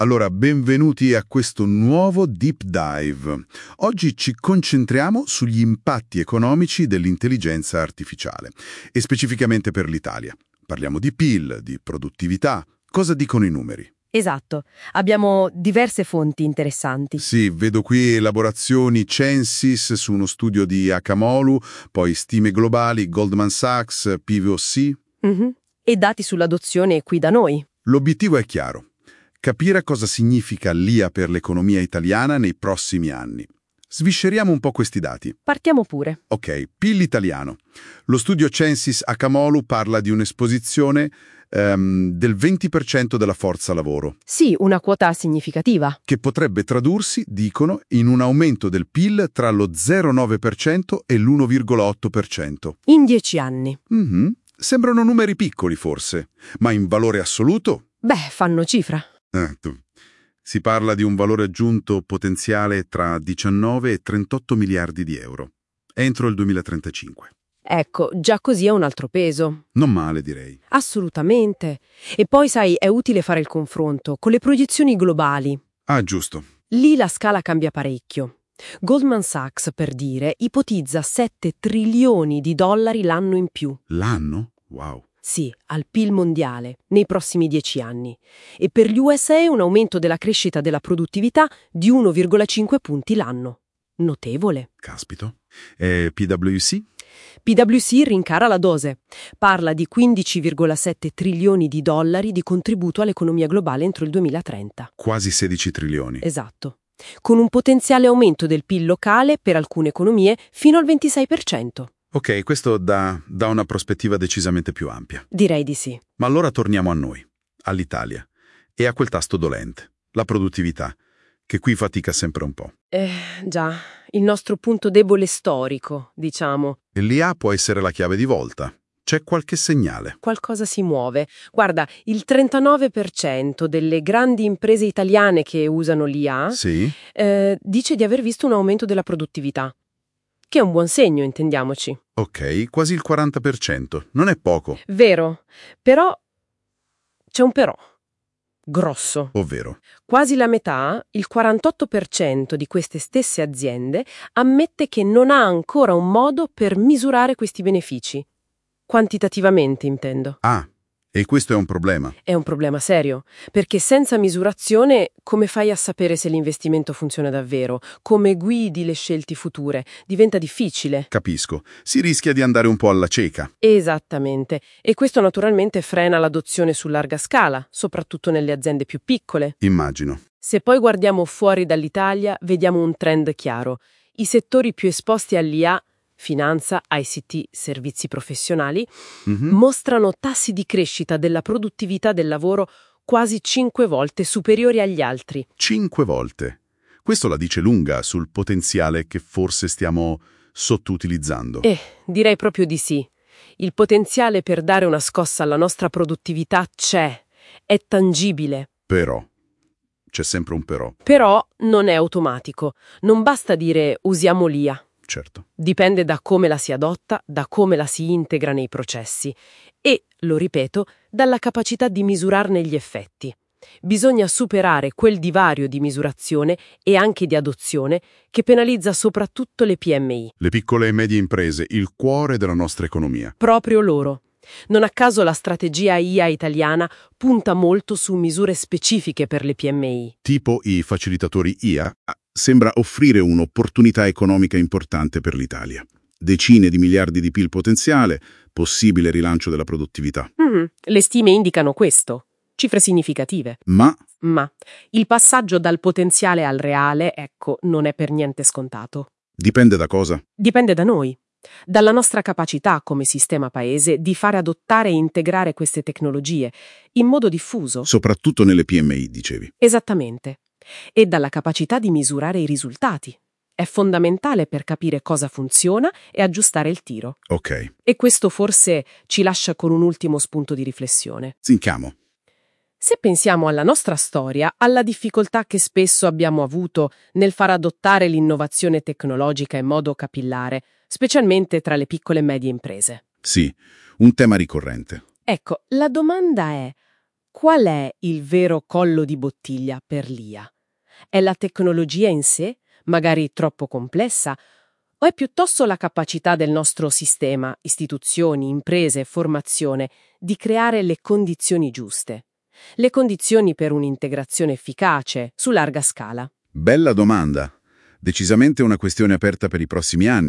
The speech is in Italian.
Allora, benvenuti a questo nuovo Deep Dive. Oggi ci concentriamo sugli impatti economici dell'intelligenza artificiale e specificamente per l'Italia. Parliamo di PIL, di produttività. Cosa dicono i numeri? Esatto, abbiamo diverse fonti interessanti. Sì, vedo qui elaborazioni Censis su uno studio di Acamolu, poi stime globali, Goldman Sachs, PwC. Mhm. E dati sull'adozione qui da noi. L'obiettivo è chiaro. Capire cosa significa l'IA per l'economia italiana nei prossimi anni. Svisceriamo un po' questi dati. Partiamo pure. Ok, PIL italiano. Lo studio Censis Acamolu parla di un'esposizione del 20% della forza lavoro, Sì, una quota significativa. che potrebbe tradursi, dicono, in un aumento del PIL tra lo 0,9% e l'1,8%. In 10 anni. Sembrano numeri piccoli forse, ma in valore assoluto? Beh, fanno cifra. Si parla di un valore aggiunto potenziale tra 19 e 38 miliardi di euro, entro il 2035. Ecco, già così è un altro peso. Non male, direi. Assolutamente. E poi, sai, è utile fare il confronto con le proiezioni globali. Ah, giusto. Lì la scala cambia parecchio. Goldman Sachs, per dire, ipotizza 7 trilioni di dollari l'anno in più. L'anno? Wow. Sì, al PIL mondiale, nei prossimi 10 anni. E per gli USA un aumento della crescita della produttività di 1,5 punti l'anno. Notevole. Caspito. E PwC? PwC rincara la dose. Parla di 15,7 trilioni di dollari di contributo all'economia globale entro il 2030. Quasi 16 trilioni. Esatto. Con un potenziale aumento del PIL locale per alcune economie fino al 26%. Ok, questo dà una prospettiva decisamente più ampia. Direi di sì. Ma allora torniamo a noi, all'Italia, e a quel tasto dolente, la produttività, che qui fatica sempre un po'. Già, il nostro punto debole storico, diciamo. E l'IA può essere la chiave di volta. C'è qualche segnale. Qualcosa si muove. Guarda, il 39% delle grandi imprese italiane che usano l'IA Sì? dice di aver visto un aumento della produttività. Che è un buon segno, intendiamoci. Ok, quasi il 40%. Non è poco. Vero, però c'è un però. Grosso. Ovvero? Quasi la metà, il 48% di queste stesse aziende, ammette che non ha ancora un modo per misurare questi benefici. Quantitativamente, intendo. Ah, e questo è un problema. È un problema serio, perché senza misurazione come fai a sapere se l'investimento funziona davvero? Come guidi le scelte future? Diventa difficile. Capisco. Si rischia di andare un po' alla cieca. Esattamente. E questo naturalmente frena l'adozione su larga scala, soprattutto nelle aziende più piccole. Immagino. Se poi guardiamo fuori dall'Italia, vediamo un trend chiaro. I settori più esposti all'IA, finanza, ICT, servizi professionali, mostrano tassi di crescita della produttività del lavoro quasi 5 volte superiori agli altri. 5 volte. Questo la dice lunga sul potenziale che forse stiamo sottoutilizzando. Direi proprio di sì. Il potenziale per dare una scossa alla nostra produttività c'è, è tangibile. Però, c'è sempre un però. Però non è automatico. Non basta dire usiamo l'IA. Certo. Dipende da come la si adotta, da come la si integra nei processi e, lo ripeto, dalla capacità di misurarne gli effetti. Bisogna superare quel divario di misurazione e anche di adozione che penalizza soprattutto le PMI. Le piccole e medie imprese, il cuore della nostra economia. Proprio loro. Non a caso la strategia IA italiana punta molto su misure specifiche per le PMI. Tipo i facilitatori IA, sembra offrire un'opportunità economica importante per l'Italia. Decine di miliardi di PIL potenziale, possibile rilancio della produttività. Le stime indicano questo. Cifre significative. Ma Il passaggio dal potenziale al reale, ecco, non è per niente scontato. dipende da cosa? Dipende da noi. Dalla nostra capacità come sistema paese di fare adottare e integrare queste tecnologie in modo diffuso. Soprattutto nelle PMI, dicevi. Esattamente. E dalla capacità di misurare i risultati. È fondamentale per capire cosa funziona e aggiustare il tiro. Ok. E questo forse ci lascia con un ultimo spunto di riflessione. Zinchiamo. Se pensiamo alla nostra storia, alla difficoltà che spesso abbiamo avuto nel far adottare l'innovazione tecnologica in modo capillare, specialmente tra le piccole e medie imprese. Sì, un tema ricorrente. Ecco, la domanda è: Qual è il vero collo di bottiglia per l'IA? È la tecnologia in sé, magari troppo complessa, o è piuttosto la capacità del nostro sistema, istituzioni, imprese, formazione, di creare le condizioni giuste? Le condizioni per un'integrazione efficace, su larga scala. Bella domanda. Decisamente una questione aperta per i prossimi anni.